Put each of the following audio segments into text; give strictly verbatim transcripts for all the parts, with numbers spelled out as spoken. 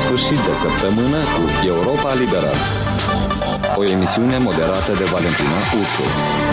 sfârșit de săptămână cu Europa Liberă. O emisiune moderată de Valentina Ursu.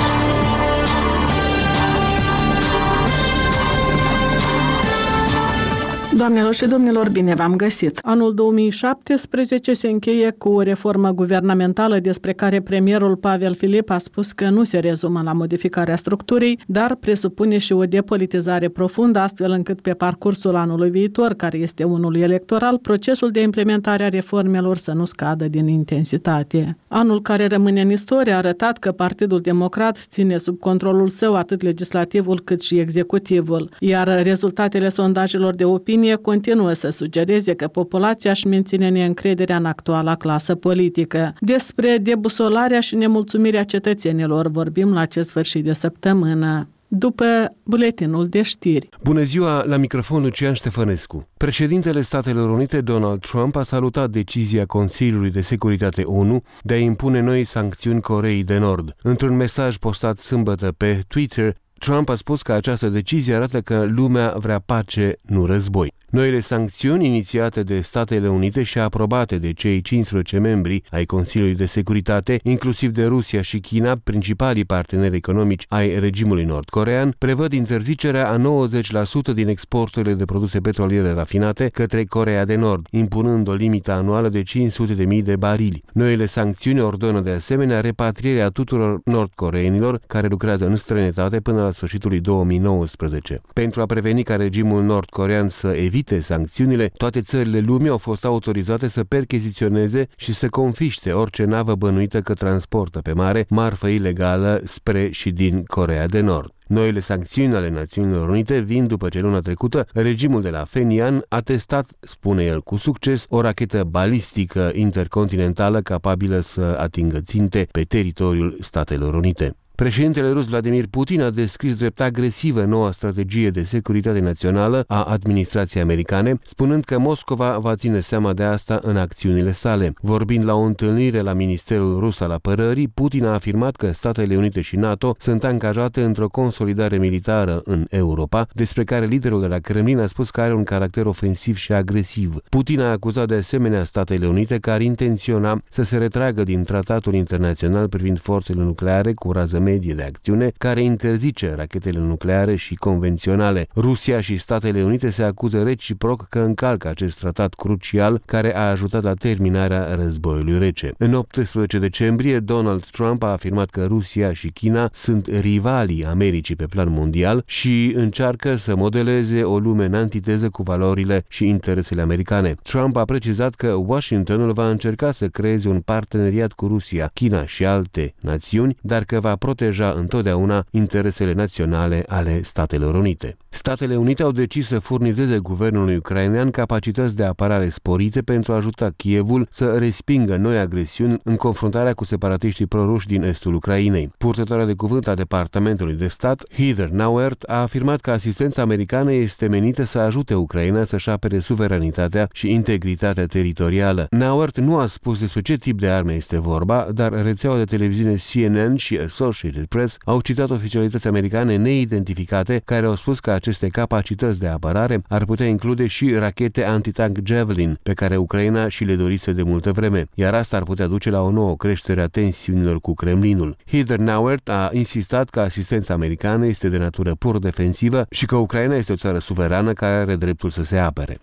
Doamnelor și domnilor, bine v-am găsit! Anul două mii șaptesprezece se încheie cu o reformă guvernamentală despre care premierul Pavel Filip a spus că nu se rezumă la modificarea structurii, dar presupune și o depolitizare profundă, astfel încât pe parcursul anului viitor, care este unul electoral, procesul de implementare a reformelor să nu scadă din intensitate. Anul care rămâne în istorie a arătat că Partidul Democrat ține sub controlul său atât legislativul cât și executivul, iar rezultatele sondajelor de opinie continuă să sugereze că populația își menține neîncrederea în actuala clasă politică. Despre debusolarea și nemulțumirea cetățenilor vorbim la acest sfârșit de săptămână, după buletinul de știri. Bună ziua, la microfon Lucian Ștefănescu. Președintele Statelor Unite, Donald Trump, a salutat decizia Consiliului de Securitate O N U de a impune noi sancțiuni Coreei de Nord. Într-un mesaj postat sâmbătă pe Twitter, Trump a spus că această decizie arată că lumea vrea pace, nu război. Noile sancțiuni inițiate de Statele Unite și aprobate de cei cincisprezece membri ai Consiliului de Securitate, inclusiv de Rusia și China, principalii parteneri economici ai regimului nord-corean, prevăd interzicerea a nouăzeci la sută din exporturile de produse petroliere rafinate către Coreea de Nord, impunând o limită anuală de cinci sute de mii de barili. Noile sancțiuni ordonă de asemenea repatrierea tuturor nord-coreenilor care lucrează în străinătate până la sfârșitul lui două mii nouăsprezece. Pentru a preveni ca regimul nord-corean să evite sancțiunile, toate țările lumii au fost autorizate să percheziționeze și să confiște orice navă bănuită că transportă pe mare marfă ilegală spre și din Coreea de Nord. Noile sancțiuni ale Națiunilor Unite vin după ce luna trecută regimul de la Phenian a testat, spune el cu succes, o rachetă balistică intercontinentală capabilă să atingă ținte pe teritoriul Statelor Unite. Președintele rus Vladimir Putin a descris drept agresivă noua strategie de securitate națională a administrației americane, spunând că Moscova va ține seama de asta în acțiunile sale. Vorbind la o întâlnire la Ministerul Rus al Apărării, Putin a afirmat că Statele Unite și NATO sunt angajate într-o consolidare militară în Europa, despre care liderul de la Kremlin a spus că are un caracter ofensiv și agresiv. Putin a acuzat de asemenea Statele Unite că ar intenționa să se retragă din tratatul internațional privind forțele nucleare cu rază medie de acțiune, care interzice rachetele nucleare și convenționale. Rusia și Statele Unite se acuză reciproc că încalcă acest tratat crucial care a ajutat la terminarea războiului rece. În optsprezece decembrie, Donald Trump a afirmat că Rusia și China sunt rivalii Americii pe plan mondial și încearcă să modeleze o lume în antiteză cu valorile și interesele americane. Trump a precizat că Washingtonul va încerca să creeze un parteneriat cu Rusia, China și alte națiuni, dar că va proteja întotdeauna interesele naționale ale Statelor Unite. Statele Unite au decis să furnizeze guvernului ucrainean capacități de apărare sporite pentru a ajuta Kievul să respingă noi agresiuni în confruntarea cu separatiștii proruși din estul Ucrainei. Purtătoarea de cuvânt a Departamentului de Stat, Heather Nauert, a afirmat că asistența americană este menită să ajute Ucraina să-și apere suveranitatea și integritatea teritorială. Nauert nu a spus despre ce tip de arme este vorba, dar rețeaua de televiziune C N N și Associated Press au citat oficialități americane neidentificate care au spus că aceste capacități de apărare ar putea include și rachete antitank Javelin, pe care Ucraina și le dorise de multă vreme, iar asta ar putea duce la o nouă creștere a tensiunilor cu Kremlinul. Heather Nauert a insistat că asistența americană este de natură pur defensivă și că Ucraina este o țară suverană care are dreptul să se apere.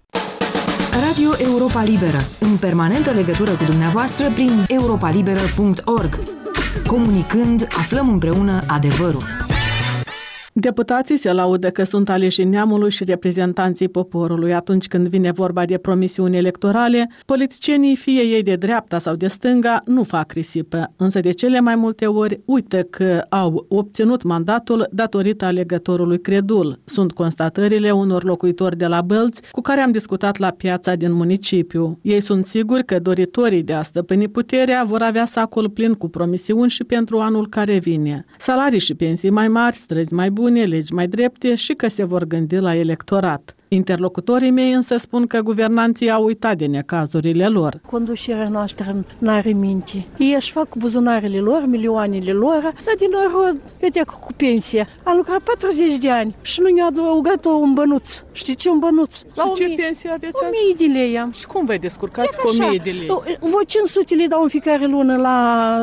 Radio Europa Liberă, în permanentă legătură cu dumneavoastră prin europa liberă punct org. Comunicând, aflăm împreună adevărul. Deputații se laudă că sunt aleși neamului și reprezentanții poporului. Atunci când vine vorba de promisiuni electorale, politicienii, fie ei de dreapta sau de stânga, nu fac risipă. Însă de cele mai multe ori uită că au obținut mandatul datorită alegătorului credul. Sunt constatările unor locuitori de la Bălți cu care am discutat la piața din municipiu. Ei sunt siguri că doritorii de a stăpâni puterea vor avea sacul plin cu promisiuni și pentru anul care vine. Salarii și pensii mai mari, străzi mai bune, legi mai drepte și că se vor gândi la electorat. Interlocutorii mei însă spun că guvernanții au uitat de necazurile lor. Conducerea noastră n-are minte. Ei își fac buzunarele lor, milioanele lor, dar din noroc, vedea cu pensia. Am lucrat patruzeci de ani și nu ne-a adăugat un bănuț. Știi ce un bănuț? Și ce pensie aveți azi? o mie de lei am. Și cum vă descurcați cu o mie de lei? Vă cinci sute le dau în fiecare lună la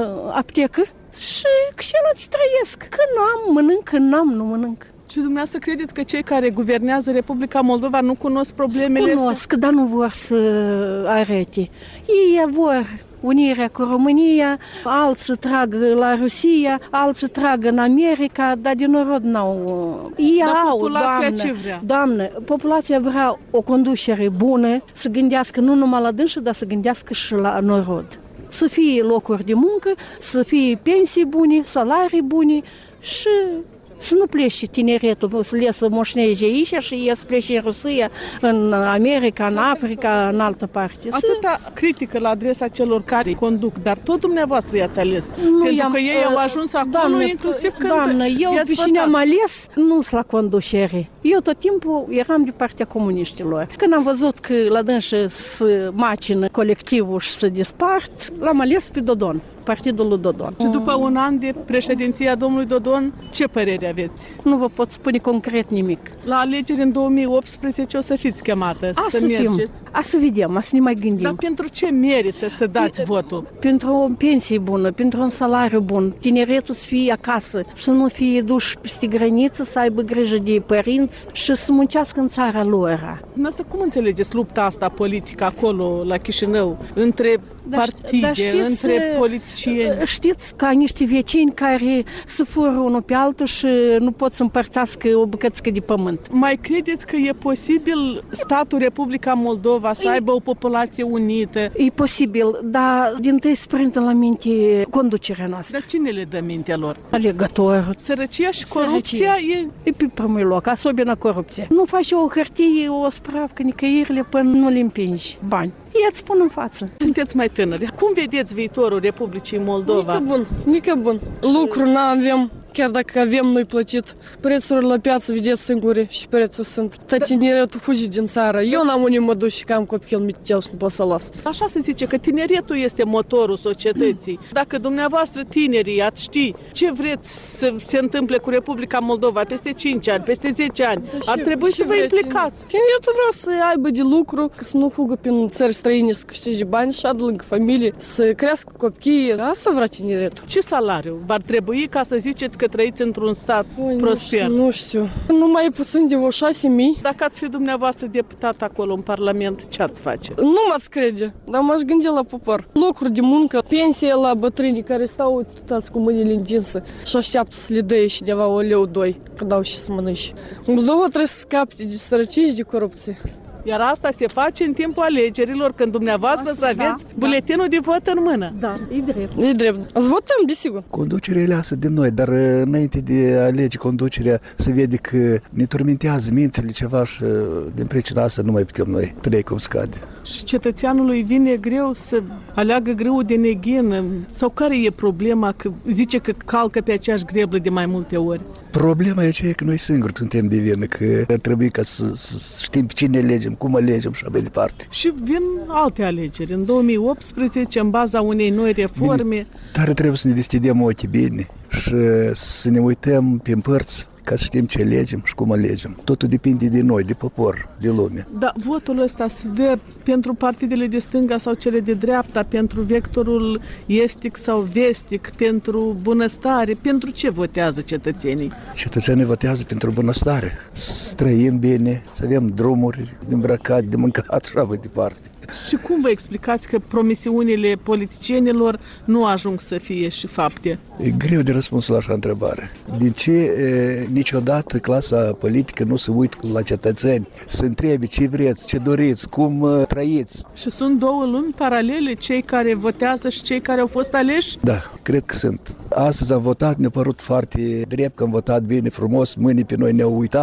aptecă și și nu ți trăiesc. Când n-am, mănânc, când n-am, nu mănânc. Și dumneavoastră credeți că cei care guvernează Republica Moldova nu cunosc problemele Cunosc, astea? Dar nu vor să arete. Ei vor unirea cu România, alții trag la Rusia, alții trag în America, dar din noroc n-au. Ei dar au, populația doamnă, ce vrea? Doamnă, populația vrea o conducere bună, să gândească nu numai la dânsă, dar să gândească și la norod. Să fie locuri de muncă, să fie pensii bune, salarii bune și să nu plece tineretul, să le să moșneze aici și ei să plece în Rusia, în America, în Africa, în altă parte. Atâta critică la adresa celor care conduc, dar tot dumneavoastră i-ați ales. Nu pentru că ei au ajuns acolo, doamnă, inclusiv când doamnă, eu pe cine am ales, nu sunt la conducere. Eu tot timpul eram de partea comuniștilor. Când am văzut că la dânsă să macină colectivul și să dispart, l-am ales pe Dodon, partidul lui Dodon. Și după un an de președinția domnului Dodon, ce părere aveți? Nu vă pot spune concret nimic. La alegeri în două mii optsprezece o să fiți chemată a să, să mergeți. Fim. A să vedem, a să ne mai gândim. Dar pentru ce merită să dați P- votul? Pentru o pensie bună, pentru un salariu bun, tineretul să fie acasă, să nu fie duși peste graniță, să aibă grijă de părinți și să muncească în țara lor. Noastră, cum înțelegeți lupta asta politică acolo, la Chișinău, între dar, partide, dar știți, între politicieni? Știți, ca niște vecini care se fură unul pe altul și nu pot să împărțească o bucățică de pământ. Mai credeți că e posibil statul Republica Moldova să e, aibă o populație unită? E posibil, dar din tăi sprântă la minte conducerea noastră. Dar cine le dă mintea lor? Alegător. Sărăcia și corupția e... E pe primul loc, особенно corupția. Nu faci o hârtie, o spravcă, nicăierile până nu le împingi bani. Ei îți spun în față. Sunteți mai tânări. Cum vedeți viitorul Republicii Moldova? Nică bun, nică bun. Lucru n-avem, chiar dacă avem noi plătit. Prețurile la piață, vedeți singuri și prețuri sunt. Tot tineretul fugi din țară. Eu n-am unde mă duc și că am copil mitel și nu pot să las. Așa se zice că tineretul este motorul societății. Dacă dumneavoastră tinerii ați ști ce vreți să se întâmple cu Republica Moldova peste cinci ani, peste zece ani, ar trebui să vă implicați. Tineretul vrea să aibă de lucru, să nu fugă prin țări străine, să câștige bani și adă lângă familie, să crească copii. Asta vrea tineretul. Ce salariu v-ar trebui ca să ziceți că trăiți într-un stat Oi, prosper? Nu știu, nu știu. Numai puțin de vreo șase mii. Dacă ați fi dumneavoastră deputat acolo în Parlament, ce ați face? Nu m-ați crede, dar m-aș gândi la popor. Locuri de muncă, pensie la bătrânii care stau toți cu mâinile întinse și așteaptă să le dăie cineva o leu, doi, că dau și să mănânci. Moldova trebuie să scape de sărăcie și de corupție. Iar asta se face în timpul alegerilor, când dumneavoastră asta, să aveți da, buletinul da. de vot în mână. Da, e drept. E drept. Ați votăm, desigur. Conducerea e lasă de noi, dar înainte de a alege conducerea, se vede că ne turmentează mințile ceva și din pricina asta nu mai putem noi trăi cum scade. Și cetățeanului vine greu să aleagă greu de neghină? Sau care e problema că zice că calcă pe aceeași greblă de mai multe ori? Problema e aceea că noi singuri suntem de vină, că ar trebui ca să, să știm pe cine alegem, cum alegem și așa mai departe. Și vin alte alegeri, în două mii optsprezece, în baza unei noi reforme. Bine, dar trebuie să ne deschidem ochii bine și să ne uităm pe părți ca să știm ce alegem și cum alegem. Totul depinde de noi, de popor, de lume. Dar votul ăsta se dă pentru partidele de stânga sau cele de dreapta, pentru vectorul estic sau vestic, pentru bunăstare? Pentru ce votează cetățenii? Cetățenii votează pentru bunăstare. Să trăim bine, să avem drumuri de îmbrăcat, de mâncat și așa mai departe. Și cum vă explicați că promisiunile politicienilor nu ajung să fie și fapte? E greu de răspuns la așa întrebare. De ce e, niciodată clasa politică nu se uită la cetățeni, să întrebe ce vreți, ce doriți, cum uh, trăiți? Și sunt două lumi paralele, cei care votează și cei care au fost aleși? Da, cred că sunt. Astăzi am votat, ne-a părut foarte drept că am votat bine, frumos, mâine pe noi ne-au uitat.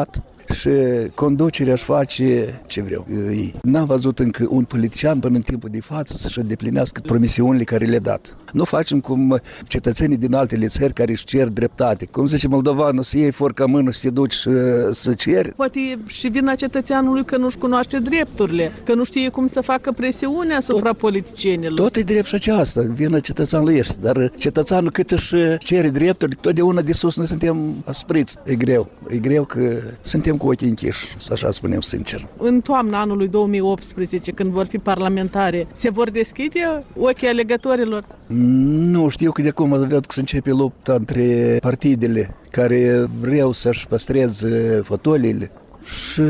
și conducerea își face ce vreau. N-am văzut încă un politician până în timpul de față să-și îndeplinească promisiunile care le-a dat. Nu facem cum cetățenii din altele țări care își cer dreptate. Cum zice moldovanul, să iei forca în mână și să te duci și să ceri. Poate e și vina cetățeanului că nu-și cunoaște drepturile, că nu știe cum să facă presiune asupra tot, politicienilor. Tot e drept și aceasta, vina cetățeanului este. Dar cetățeanul cât își cere drepturi, totdeauna de sus noi suntem aspriți. E greu. E greu că suntem cu ochii închiși, așa spunem sincer. În toamna anului două mii optsprezece, când vor fi parlamentare, se vor deschide ochii alegătorilor? Nu știu că de acum văd că se începe lupta între partidele care vreau să-și păstreze fotoliile și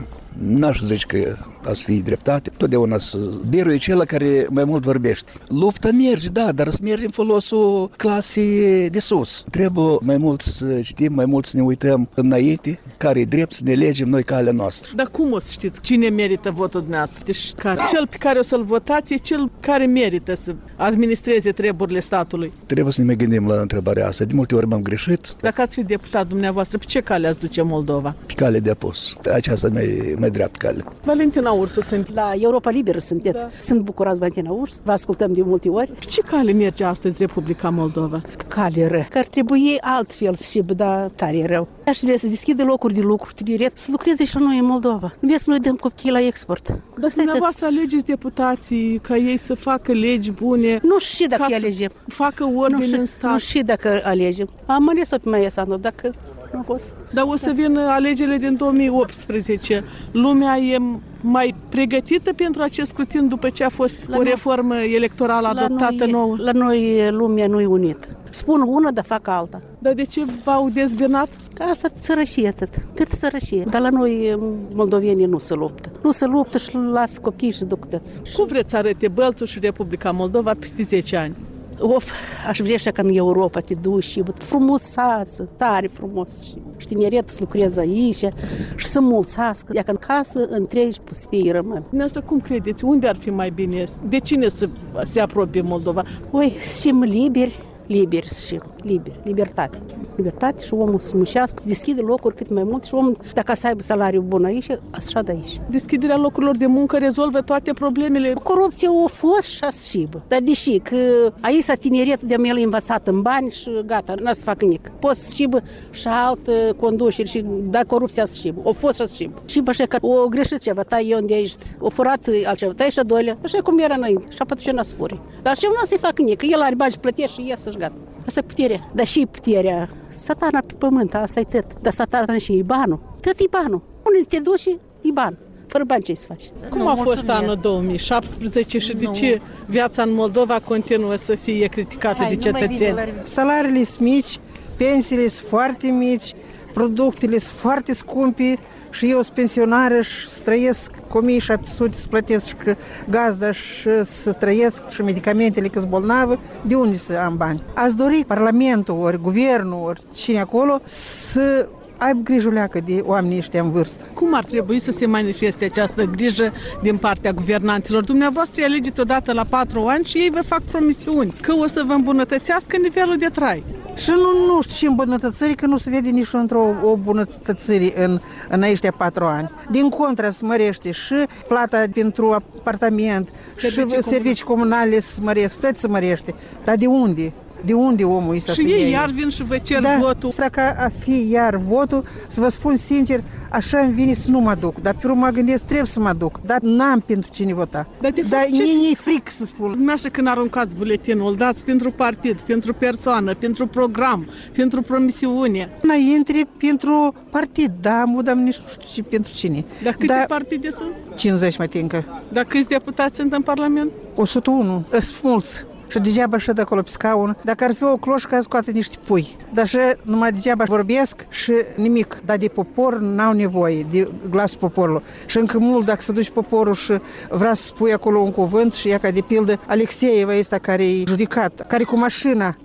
n-aș zice că a să fie dreptate, totdeauna să biruie cel care mai mult vorbește. Lupta merge, da, dar să merge în folosul clasei de sus. Trebuie mai mult să citim, mai mult să ne uităm înainte, care e drept să ne legem noi calea noastră. Dar cum o să știți cine merită votul dumneavoastră? Deci care? Cel pe care o să-l votați e cel care merită să administreze treburile statului. Trebuie să ne mai gândim la întrebarea asta. De multe ori m-am greșit. Dacă ați fi deputat dumneavoastră, pe ce cale ați duce Moldova? Pe cale de apus. Aceasta e mai, mai dreaptă cale. Valentina Ursu sunt. La Europa Liberă sunteți. Da. Sunt bucurați, Valentina Ursu. Vă ascultăm de multe ori. Pe ce cale merge astăzi Republica Moldova? Cale rău. Că ar trebui altfel și, da, tare rău. Aș vrea să deschide locuri de lucru tineret, să lucreze și la noi în Moldova. Nu vezi să noi dăm copiii la export. Dar dumneavoastră alegeți deputații ca ei să facă legi bune. Nu știu dacă îi alegem. Facă ordine în stat. Nu știu dacă alegem. Am ales-o pe Maia Sandu, dacă nu a fost. Dar o să vină alegerile din două mii optsprezece. Lumea e mai pregătită pentru acest scrutin după ce a fost la o noi, reformă electorală adoptată la noi, nouă? La noi lumea nu e unită. Spun una, dar fac alta. Dar de ce v-au dezbinat? Că asta sărășie atât, tot sărășie. Dar la noi moldovenii nu se luptă. Nu se luptă și lasă copiii și duc tăți. Cum vreți să arăte Bălțul și Republica Moldova peste zece ani? Of, aș vrea așa ca în Europa te duci și frumusață, tare frumos. Și tineretul să lucreze aici și să mulțească. Iar că în casă întregi pustii rămân. Dumneavoastră, cum credeți? Unde ar fi mai bine? De cine să se apropie Moldova? Oi, suntem liberi. Liberi și liberi, libertate. Libertate și omul să muncească, să deschide locuri cât mai mult și omul, dacă să aibă salariu bun aici, așa de aici. Deschiderea locurilor de muncă rezolvă toate problemele? Corupția a fost și a șibă. Dar deși că aici tineretul de-a el învățat în bani și gata, n-a să facă nic. Poți să șibă și altă conduceri și da corupția să șibă. O fost și a șibă. Și așa că o greșit ceva, tai eu unde ești, o furat altceva, tai și a doilea, așa cum era înainte. Și apoi ce n-a să furi. Dar ce nu să-i facă nic, el are bani și plătește și iasă și gata. Asta e puterea, dar și puterea. Satana pe pământ, asta e tot. Dar satana și e banul. Tot e banul. Unde te duci, e ban. Fără bani ce să faci? Cum nu, a fost mulțumesc. Anul două mii șaptesprezece și de ce viața în Moldova continuă să fie criticată Hai, de cetățeni? Salariile sunt mici, pensiile sunt foarte mici, produsele sunt foarte scumpe și eu sunt pensionară și să trăiesc cu o mie șapte sute să plătesc gazda și să trăiesc și medicamentele că-s bolnavă, de unde să am bani? Aș dori Parlamentul, ori Guvernul, ori cine acolo să aibă grijuleacă de oamenii ăștia în vârstă. Cum ar trebui să se manifeste această grijă din partea guvernanților? Dumneavoastră îi alegeți odată la patru ani și ei vă fac promisiuni că o să vă îmbunătățească nivelul de trai. Și nu, nu știu și îmbunătățări, că nu se vede nici într-o o bunătățire în, în aceștia patru ani. Din contra, se mărește și plata pentru apartament, servicii și servicii comunale se măresc, tot se mărește. Dar de unde? De unde omul ăsta și să ei iar vin și vă cer da, votul. Dacă a fi iar votul, să vă spun sincer, așa îmi vine să nu mă duc. Dar pe urmă mă gândesc, trebuie să mă duc. Dar n-am pentru cine vota. Dar, dar nici fric să spun. Dumneavoastră când aruncați buletinul, îl dați pentru partid, pentru persoană, pentru program, pentru promisiune. Înainte pentru partid, da, mă dăm nici nu știu ce pentru cine. Dar câte da, partide sunt? cincizeci, mă tincă. Dar câți deputați sunt în Parlament? o sută unu. Sunt mulți. Și degeaba șed acolo pe scaun. Dacă ar fi o cloșcă, scoate niște pui. Dar și numai degeaba vorbesc și nimic. Dar de popor n-au nevoie, de glasul poporului. Și încă mult, dacă se duce poporul și vrea să spui acolo un cuvânt și ea ca de pildă Alexeieva este care e judecat, care cu mașina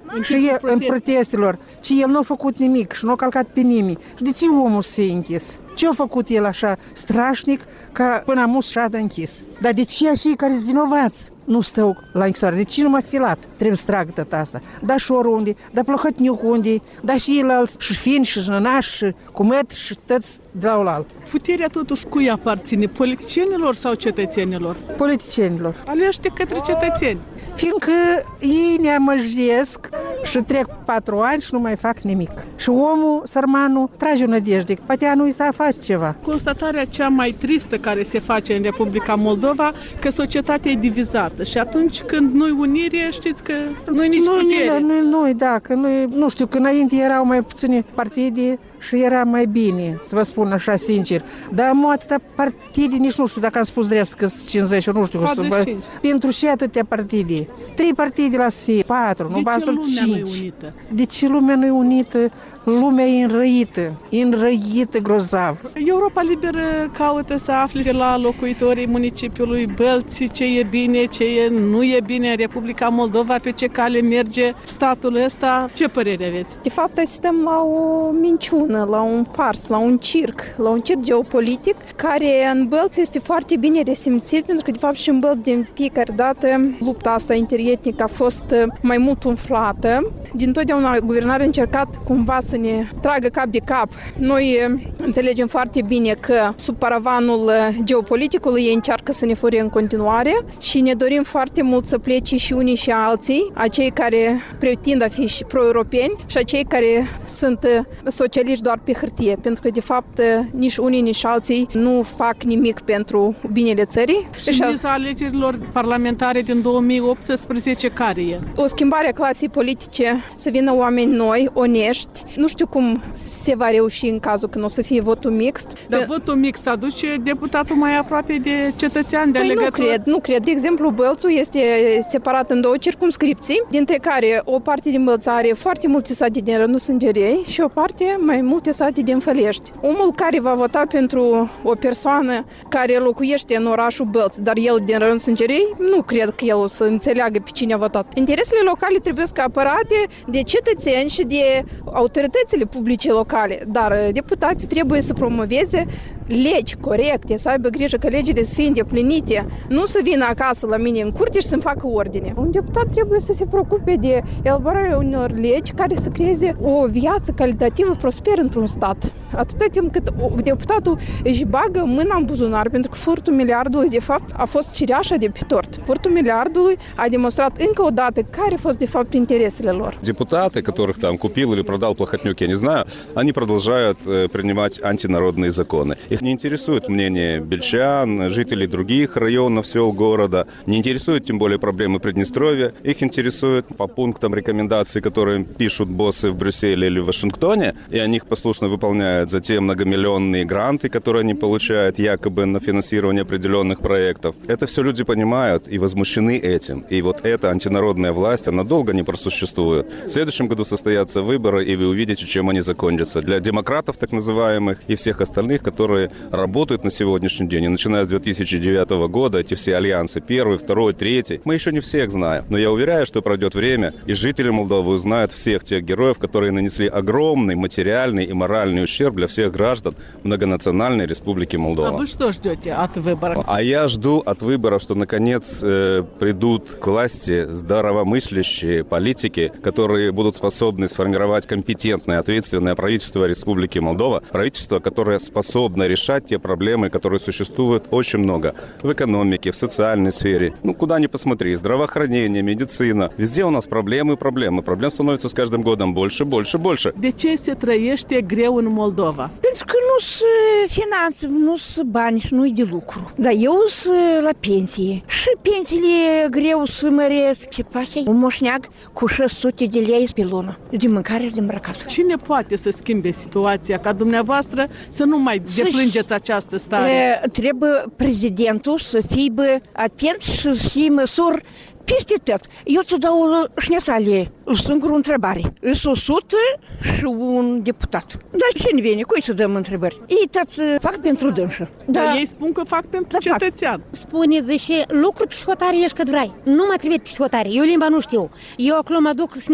și el, în protestelor, ci el nu a făcut nimic și nu a calcat pe nimeni. Și de ce omul să fie închis? Ce a făcut el așa strașnic ca până am mus și a închis? Dar de ce cei care sunt vinovați nu stau la închisoare? De ce nu m-a filat? Trebuie să trag tot asta. Da și oriunde, da Plăhătniuc unde, da și ceilalți, și fini, și jnănași, și cumet, și toți de la oaltă. Puterea totuși cui aparține? Politicienilor sau cetățenilor? Politicienilor. Aleși de către cetățeni. Fiindcă ei ne amăjesc și trec patru ani și nu mai fac nimic. Și omul, sărmanul, trage o nădejde. Poate anul ăsta face ceva. Constatarea cea mai tristă care se face în Republica Moldova, că societatea e divizată. Și atunci când nu-i unire, știți că nu-i nici putere. Nu, nu, da, că nu, nu știu, că înainte erau mai puține partide și era mai bine, să vă spun așa sincer. Dar am atâta partide, nici nu știu dacă am spus drept că sunt cincizeci, nu știu. Să, pentru și atâtea partide. Trei partide la să fie, patru, nu bastul cinci. De ce lumea nu e unită? Lumea e înrăită, înrăită grozav. Europa Liberă caută să afle la locuitorii municipiului Bălți ce e bine, ce e, nu e bine în Republica Moldova, pe ce cale merge statul ăsta. Ce părere aveți? De fapt, asistăm la o minciună, la un fars, la un circ, la un circ geopolitic, care în Bălți este foarte bine resimțit, pentru că, de fapt, și în Bălți, din fiecare dată, lupta asta interetnică a fost mai mult umflată. Din totdeauna, guvernarea a încercat cumva să ne tragă cap de cap. Noi înțelegem foarte bine că sub paravanul geopoliticului ei încearcă să ne fure în continuare și ne dorim foarte mult să plece și unii și alții, acei care pretind a fi și pro-europeni și acei care sunt socialiști doar pe hârtie, pentru că de fapt nici unii, nici alții nu fac nimic pentru binele țării. Și miza alegerilor parlamentare din două mii optsprezece care e? O schimbare a clasei politice, să vină oameni noi, onești. Nu știu cum se va reuși în cazul când o să fie votul mixt. Dar Pe... votul mixt aduce deputatul mai aproape de cetățean, de păi alegător? nu cred, nu cred. De exemplu, Bălțul este separat în două circumscripții, dintre care o parte din Bălț are foarte multe sate din Rândul Sângerei și o parte mai multe sate din Fălești. Omul care va vota pentru o persoană care locuiește în orașul Bălț, dar el din Rândul Sângerei, nu cred că el o să înțeleagă pe cine a votat. Interesele locale trebuie să apărate de cetățeni și de autoritățile publice locale, dar deputații trebuie să promoveze legi corecte, să aibă grijă că legile să fie îndeplinite, nu să vină acasă la mine în curte și să-mi facă ordine. Un deputat trebuie să se preocupe de elaborarea unor legi care să creeze o viață calitativă, prosperă într-un stat. Atâta timp cât deputatul își bagă mâna în buzunar, pentru că furtul miliardului, de fapt, a fost cireașa de pe tort. Furtul miliardului a demonstrat încă o dată care au fost, de fapt, интересele лор. Депутаты, которых там купил или продал Плохотнюк, я не знаю, они продолжают принимать антинародные законы. Их не интересует мнение бельчан, жителей других районов, сел города, не интересует тем более проблемы Приднестровья. Их интересует по пунктам рекомендаций, которые пишут боссы в Брюсселе или в Вашингтоне, и они их послушно выполняют. Затем многомиллионные гранты, которые они получают якобы на финансирование определенных проектов. Это все люди понимают и возмущены этим. И вот эта антинародная власть, она долго не просуществует. В следующем году состоятся выборы, и вы увидите, чем они закончатся. Для демократов, так называемых, и всех остальных, которые работают на сегодняшний день, и начиная с две тысячи девятого года, эти все альянсы, первый, второй, третий, мы еще не всех знаем. Но я уверяю, что пройдет время, и жители Молдовы узнают всех тех героев, которые нанесли огромный материальный и моральный ущерб для всех граждан многонациональной Республики Молдова. А вы что ждете от выборов? А я жду от выборов, что наконец э, придут к власти здравомыслящие политики, которые будут способны сформировать компетентное, ответственное правительство Республики Молдова, правительство, которое способно решать те проблемы, которые существуют очень много в экономике, в социальной сфере. Ну, куда ни посмотри, здравоохранение, медицина. Везде у нас проблемы и проблемы. Проблем становится с каждым годом больше, больше, больше. De ce se trăiește greu în Moldova? Pentru că nu sunt finanțe, nu sunt bani și nu-i de lucru. Dar eu sunt la pensie. Și pensiile greu să măresc. Ce face un moșneag cu șase sute de lei pe lună de mâncare și de îmbrăcat. Cine poate să schimbe situația ca dumneavoastră să nu mai deplângeți această stare? E, trebuie prezidentul să fie atent și să fie măsuri peste tot. Eu ți dau șnețale, singură întrebare. Îs o sută și un deputat. Dar cine vine? Cui să dăm întrebări? Ei toți fac pentru dânsă. Dar da. Ei spun că fac pentru da, cetățean. Spune, zice, lucru psihotare ești cât vrei. Nu mă trebuie psihotare. Eu limba nu știu. Eu acolo mă duc с ними.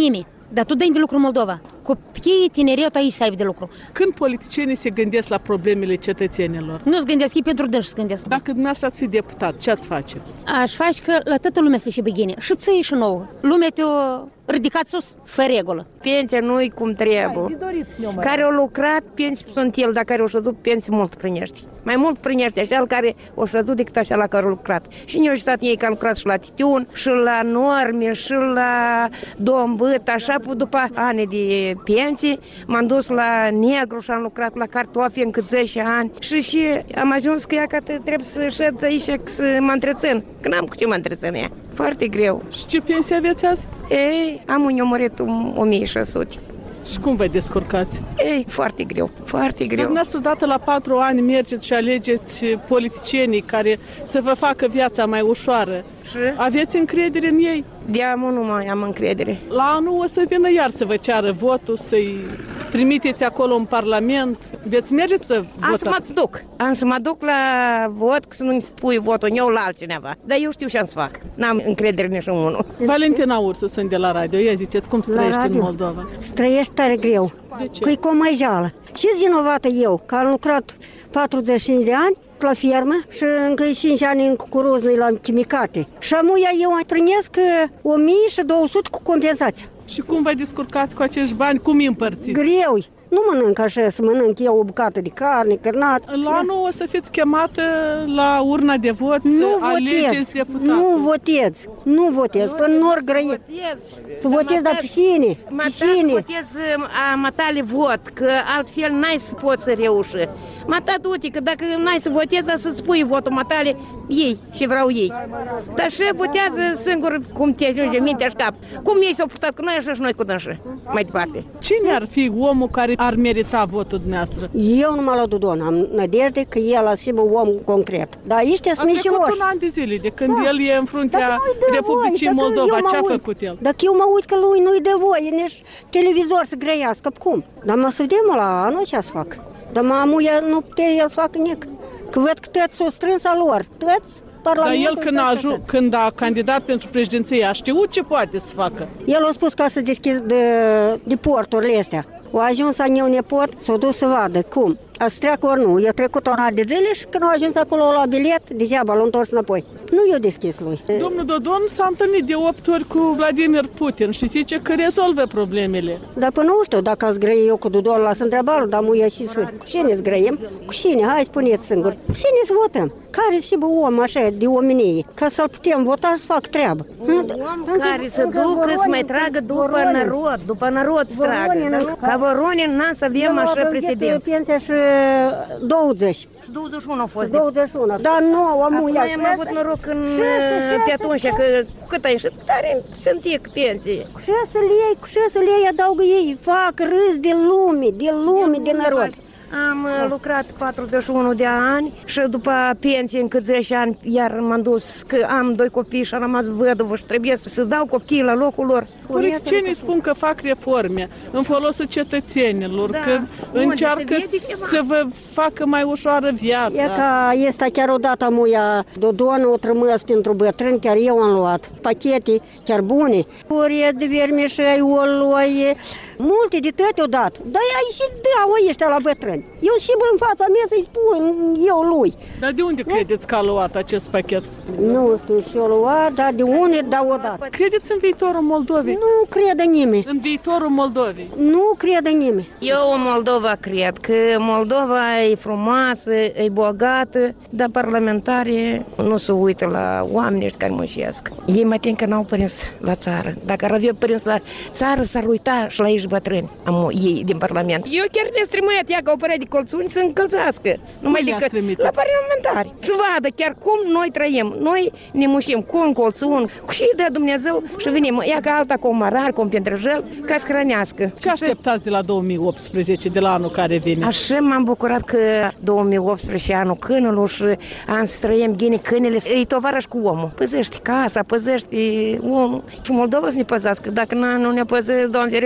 Dar tu dai de lucru Moldova. Copiii, tineretul aici să aibă de lucru. Când politicienii se gândesc la problemele cetățenilor? Nu se gândesc, e pentru dânși să gândesc. Dacă dumneavoastră ați fi deputat, ce ați face? Aș face că la toată lumea să și băghine. Și ție și nouă. Lumea te-o ridicat sus, fără regulă. Pensia nu-i cum trebuie. Care au lucrat, pensii sunt el, dar care au șădut, pensii mult primești. Mai mult primești așa care au șădut decât așa la care au lucrat. Și eu și stat ei că am lucrat și la titiun, și la norme, și la dombât, așa după ani de pensii, m-am dus la negru și am lucrat la cartofi în cât zece ani și și am ajuns că ea că trebuie să șed aici să mă întrețin, că n-am cu ce mă întrețin ea. Foarte greu. Și ce pensie aveți azi? Ei, am un murit o mie șase sute. Și cum vă descurcați? Ei, foarte greu, foarte greu. Dumneavoastră, odată la patru ani mergeți și alegeți politicienii care să vă facă viața mai ușoară. Și? Aveți încredere în ei? De amul nu mai am încredere. La anul o să vină iar să vă ceară votul, să-i trimiteți acolo în Parlament. Veți merge să votați? Am să mă duc. Am să mă duc la vot, că să nu-mi spui votul eu la altcineva. Dar eu știu ce am să fac. N-am încredere nici în unul. Valentina Ursu, sunt de la radio. Ia ziceți, cum trăiești în Moldova? Trăiești tare greu. De ce? Că-i comajeală. Ce-s vinovată eu? Că am lucrat patruzeci și cinci de ani la fermă și încă cinci ani în cucuruzului la chimicate. Și amuia eu primesc o mie două sute cu compensația. Și cum vă descurcați cu acești bani? Cum îi împărțiți? Greu. Nu mănânc așa, să mănânc eu o bucată de carne, cărnat. La anul o să fiți chemată la urna de vot nu să votez. alegeți deputatul. Nu votez, nu votez, până nor grăie. Să votez, dar pe cine? Pe cine? Votez a matale vot, că altfel n-ai să poți să reuși. Mata du-te, că dacă n-ai să votezi, să-ți pui votul matale ei și vreau ei. Dar și votează singur cum te ajunge mintea și cap. Cum ei s-au purtat cu noi, așa și noi cu dânșă. Mai departe. Cine ar fi omul care ar merita votul dumneavoastră? Eu nu mă la Dodon, am nădejde că el a simt om concret. Dar ăștia sunt mici roși. A trecut un an de zile de când da. el e în fruntea Republicii voi, Moldova. Ce a făcut el? Dacă eu mă uit că lui nu-i de voie, nici televizor să grăiască, cum? Dar mă să vedem la anul ce să fac. Dar mamuia nu putea el să facă nic. Că văd că toți s-o strâns a lor. Toți Dar el când a, aju- când a candidat pentru președinție a știut ce poate să facă. El a spus ca să deschid de, de porturile astea. O ajuns a meu nepot, s-a dus să vadă cum. A să treacă ori nu. I-a trecut un an de zile și când a ajuns acolo la bilet, degeaba l-a întors înapoi. Nu i-a deschis lui. Domnul Dodon s-a întâlnit de opt ori cu Vladimir Putin și zice că rezolvă problemele. Dar până nu știu, dacă ați grăi eu cu Dodon la să întreabă, dar muia și să... Cu cine zgrăiem? Cu cine? Hai, spuneți singur. Cu cine să votăm? Care și bă om așa de omenie? Ca să-l putem vota să fac treabă. Un om care să ducă, să mai tragă după narod, după narod să tragă. Ca Voronin n-am să avem așa president. Pensia și douăzeci. Și douăzeci și unu a fost. douăzeci și unu. Dar nu, am Noi am avut noroc în, pe atunci, că cât ai și tare sunt cu pensie. Cu șase lei, cu șase lei adaugă ei, fac râs de lume, de lume, de narod. Am lucrat patruzeci și unu de ani și după pensie în cât zece ani iar m-am dus că am doi copii și am rămas văduvă și trebuie să dau copiii la locul lor. Politicienii spun că fac reforme în folosul cetățenilor, da, că încearcă să vă facă mai ușoară viața. E ca este chiar odată muia Dodon o trămâs pentru bătrâni, chiar eu am luat pachete chiar bune. Ori de vermișei, oloi, multe de tăte odată. Dar ai și dau ăștia la bătrâni. Eu și în fața mea să-i spun eu lui. Dar de unde credeți că a luat acest pachet? Nu știu și eu luat, dar de unde dau odată. Credeți în viitorul Moldovei? Nu crede nimeni. În viitorul Moldovei? Nu crede nimeni. Eu în Moldova cred că Moldova e frumoasă, e bogată, dar parlamentarii nu se uită la oamenii care muncesc. Ei mai tin că n-au prins la țară. Dacă ar avea prins la țară, s-ar uita și la ei bătrâni, ei din Parlament. Eu chiar ne strămâiat ea ca o părere de colțuni să încălțească. Numai decât la parlamentari. Să vadă chiar cum noi trăim. Noi ne mușim cu un colțun, cu și de Dumnezeu și venim. Ea ca alta cu un marar, cu un pietrăjel, ca să hrănească. Ce așteptați de la două mii optsprezece, de la anul care vine? Așa m-am bucurat că două mii optsprezece anul câinului și am să trăim ghine câinele. E tovarăș cu omul. Păzește casa, păzește omul. Și Moldova să ne păzească. Dacă nu ne păzește, Doamne ferește, de un război,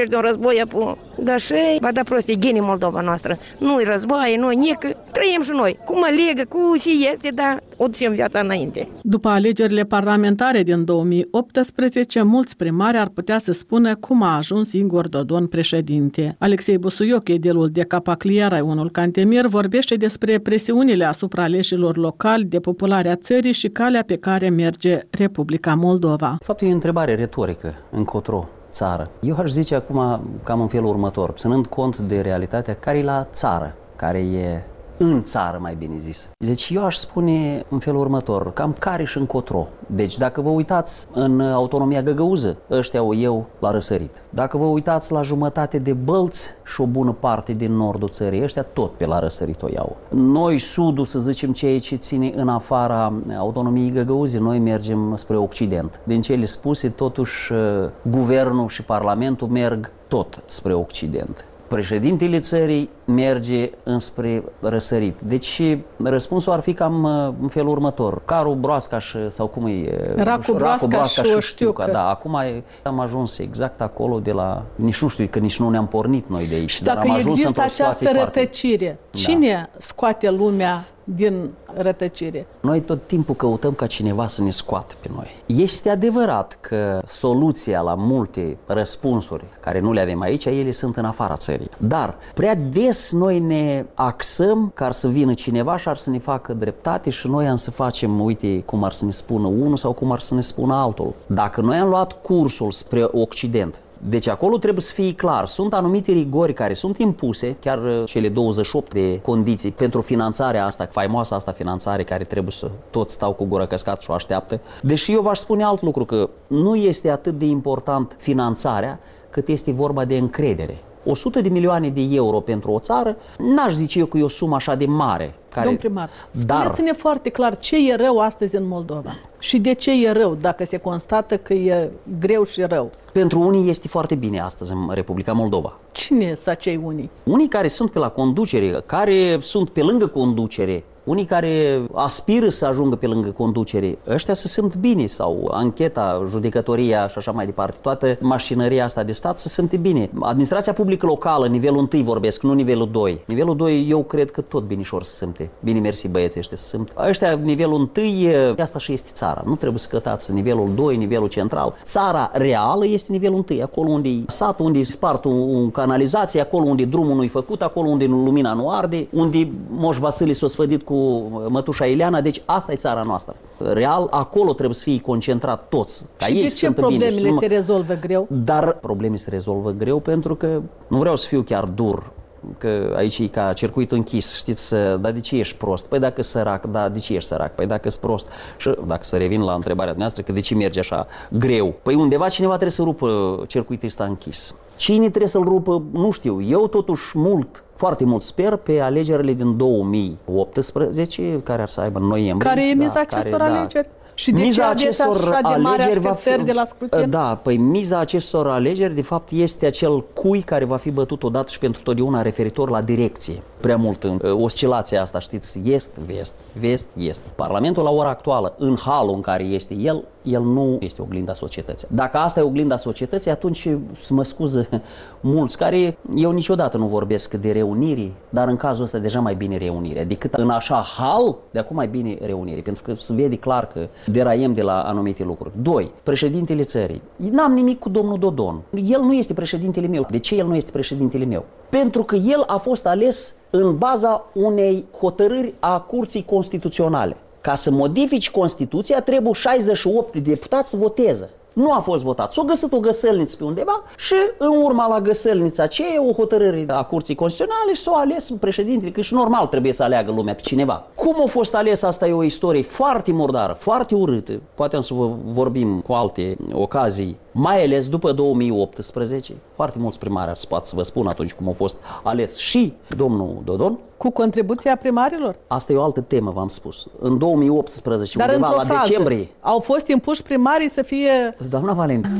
război apu. Dar și va da prost, e genii Moldova noastră. Nu-i război, nu-i nică, trăim și noi. Cum alegă, cu și este, dar o ducem viața înainte. După alegerile parlamentare din două mii optsprezece, mulți primari ar putea să spună cum a ajuns Igor Dodon președinte. Alexei Busuioc, edilul de Capacliar, unul Cantemir, vorbește despre presiunile asupra aleșilor locali, depopularea țării și calea pe care merge Republica Moldova. De fapt, e o întrebare retorică, încotro țară. Eu aș zice acum cam în felul următor, ținând cont de realitatea care e la țară, care e în țară, mai bine zis. Deci eu aș spune în felul următor, cam care și încotro. Deci dacă vă uitați în autonomia găgăuză, ăștia au eu la răsărit. Dacă vă uitați la jumătate de Bălți și o bună parte din nordul țării, ăștia tot pe la răsărit o iau. Noi, sudul, să zicem, ceea ce ține în afara autonomiei găgăuze, noi mergem spre Occident. Din cele spuse, totuși, guvernul și parlamentul merg tot spre Occident. Președintele țării merge înspre răsărit. Deci răspunsul ar fi cam în felul următor. Carul, broascaș sau cum e? Racu, broasca și o știucă. Da, acum am ajuns exact acolo de la... Nici nu știu, că nici nu ne-am pornit noi de aici. Și dacă dar am ajuns există această rătăcire, foarte... cine da. scoate lumea din rătăcire? Noi tot timpul căutăm ca cineva să ne scoată pe noi. Este adevărat că soluția la multe răspunsuri care nu le avem aici, ele sunt în afara țării. Dar prea des noi ne axăm ca să vină cineva și ar să ne facă dreptate și noi am să facem, uite, cum ar să ne spună unul sau cum ar să ne spună altul. Dacă noi am luat cursul spre Occident, deci acolo trebuie să fie clar, sunt anumite rigori care sunt impuse, chiar cele douăzeci și opt de condiții pentru finanțarea asta, faimoasa asta finanțare care trebuie să toți stau cu gura căscată și o așteaptă. Deși eu v-aș spune alt lucru, că nu este atât de important finanțarea cât este vorba de încredere. o sută de milioane de euro pentru o țară, n-aș zice eu că e o sumă așa de mare. Care... Domn primar, spuneți-ne dar... foarte clar ce e rău astăzi în Moldova și de ce e rău dacă se constată că e greu și rău. Pentru unii este foarte bine astăzi în Republica Moldova. Cine sunt acei unii? Unii care sunt pe la conducere, care sunt pe lângă conducere, unii care aspiră să ajungă pe lângă conducere, ăștia se simt bine sau ancheta, judecătoria și așa mai departe, toată mașinăria asta de stat se simte bine. Administrația publică locală, nivelul întâi vorbesc, nu nivelul doi. Nivelul doi eu cred că tot binișor se simte. Bine, mersi băieții ăștia se simt. Ăștia, nivelul întâi, asta și este țara. Nu trebuie să cătați nivelul doi, nivelul central. Țara reală este nivelul întâi, acolo unde e satul, unde e spart un canalizație, acolo unde drumul nu-i făcut, acolo unde lumina nu arde, unde Moș Vasile s-a sfădit cu mătușa Ileana, deci asta e țara noastră. Real, acolo trebuie să fie concentrat toți. Ca și ei de ce problemele bine, se rezolvă greu? Dar problemele se rezolvă greu pentru că, nu vreau să fiu chiar dur, că aici e ca circuitul închis, știți, dar de ce ești prost? Păi dacă ești sărac, da, de ce ești sărac? Păi dacă ești prost. Și dacă să revin la întrebarea noastră, că de ce merge așa greu? Păi undeva cineva trebuie să rupă circuitul ăsta închis. Cine trebuie să-l rupă, nu știu. Eu totuși mult, foarte mult sper pe alegerile din două mii optsprezece, care ar să aibă în noiembrie. Care e miza da, acestor care, alegeri? Da. Și de miza ce aveți așa de mari așteptări de la scrutin? Da, păi miza acestor alegeri, de fapt, este acel cui care va fi bătut odată și pentru totdeauna referitor la direcție. Prea mult în oscilația asta, știți, est, vest, vest, est. Parlamentul la ora actuală, în halul în care este el, el nu este oglinda societății. Dacă asta e oglinda societății, atunci, să mă scuză mulți, care eu niciodată nu vorbesc de reuniri, dar în cazul ăsta deja mai bine reunirea, decât în așa hal, de acum mai bine reunirii, pentru că se vede clar că deraiem de la anumite lucruri. Doi, președintele țării. N-am nimic cu domnul Dodon. El nu este președintele meu. De ce el nu este președintele meu? Pentru că el a fost ales în baza unei hotărâri a Curții Constituționale. Ca să modifici Constituția, trebuie șaizeci și opt de deputați să voteze. Nu a fost votat. S-a găsit o găsălniță pe undeva și în urma la găsălnița aceea o hotărâre a Curții Constituționale și s-a ales președintele, că și normal trebuie să aleagă lumea pe cineva. Cum a fost ales, asta e o istorie foarte murdară, foarte urâtă. Poate am să vă vorbim cu alte ocazii, mai ales după două mii optsprezece. Foarte mulți primari ar să poată să vă spun atunci cum a fost ales și domnul Dodon. Cu contribuția primarilor? Asta e o altă temă, v-am spus. În două mii optsprezece, dar undeva la frază, decembrie. Au fost impuși primarii să fie... Doamna Valentina,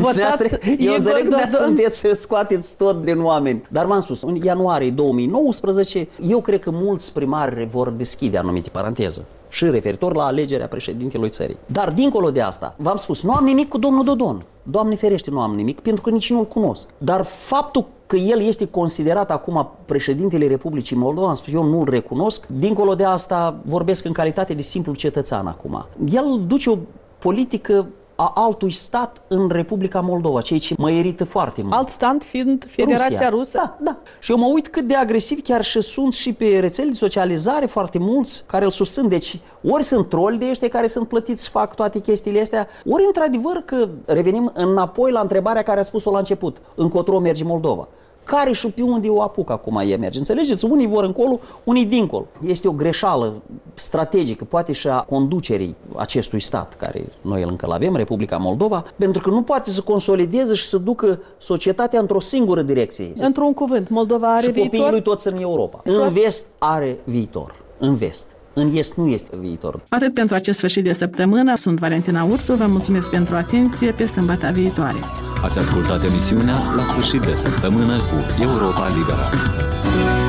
eu înțeleg că sunteți să scoateți tot din oameni. Dar v-am spus, în ianuarie două mii nouăsprezece, eu cred că mulți primari vor deschide anumite paranteză. și referitor la alegerea președintelui țării. Dar dincolo de asta, v-am spus, nu am nimic cu domnul Dodon. Doamne ferește, nu am nimic, pentru că nici nu-l cunosc. Dar faptul că el este considerat acum președintele Republicii Moldova, am spus, eu nu-l recunosc. Dincolo de asta, vorbesc în calitate de simplu cetățean acum. El duce o politică a altui stat în Republica Moldova, ceea ce mă irită foarte mult. Alt stat fiind Federația Rusia. Rusă? Da, da. Și eu mă uit cât de agresiv chiar și sunt și pe rețele de socializare foarte mulți care îl susțin. Deci ori sunt troli de ăștia care sunt plătiți și fac toate chestiile astea, ori într-adevăr că revenim înapoi la întrebarea care a spus-o la început. Încotro merge Moldova. Care și pe unde o apuc acum e merge. Înțelegeți? Unii vor încolo, unii dincolo. Este o greșeală strategică, poate și a conducerii acestui stat, care noi încă l-avem, Republica Moldova, pentru că nu poate să consolideze și să ducă societatea într-o singură direcție. Într-un cuvânt, Moldova are și viitor? Și copiii lui toți în Europa. În vest are viitor. În vest. În est nu este viitor. Atât pentru acest sfârșit de săptămână. Sunt Valentina Ursu, vă mulțumesc pentru atenție, pe sâmbătă viitoare. Ați ascultat emisiunea La sfârșit de săptămână cu Europa Liberă.